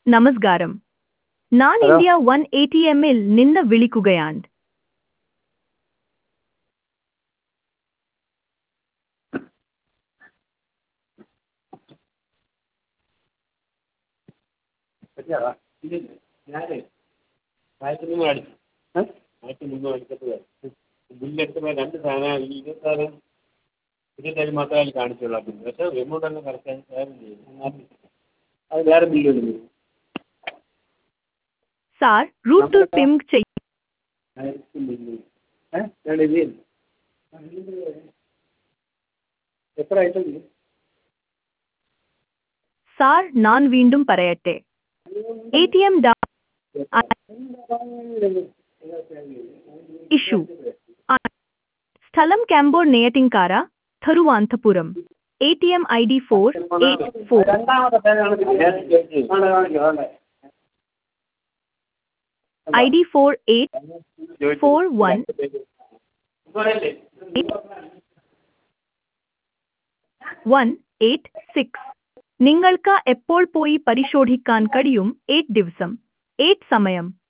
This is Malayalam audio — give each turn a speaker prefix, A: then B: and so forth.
A: നമസ്കാരം. ഞാൻ
B: ഹലോ
A: ഇന്ത്യ വൺ ATMൽ നിന്ന് വിളിക്കുകയാണ്.
B: പറ്റിയാടാ ഇല്ലില്ല ഞാനേ ആയിരത്തി മുന്നൂറ് അടിച്ചു ആയിരത്തി മുന്നൂറ് അടിച്ചപ്പോൾ ബില്ലെടുത്തപ്പോൾ രണ്ട് സാധനം ഈ 27 മാത്രമേ അതിൽ കാണിച്ചുള്ളൂ ആ ബില്ല് പക്ഷേ എമൗണ്ട് എല്ലാം കറക്റ്റ് വേറെ ചെയ്യും അത് വേറെ ബില്ല് വന്നു
A: സാർ റൂട്ട്
B: നമ്മുടെ
A: പിംഗ് ചെയ്യും.
B: ആയിരത്തി മുന്നൂറ് രണ്ട് ഇത് എത്ര ആയിട്ടുണ്ട്
A: സാർ ഞാൻ വീണ്ടും പറയട്ടെ. ATM ഇഷ്യൂ സ്ഥലം കാംബോർ നെയ്യാറ്റിൻകര തിരുവനന്തപുരം. ATM ID 484
B: രണ്ടാമത്തെ പേരാണ്
A: ID 4841886. നിങ്ങൾക്ക് എപ്പോൾ പോയി പരിശോധിക്കാൻ കഴിയും? 8 ദിവസം 8 സമയം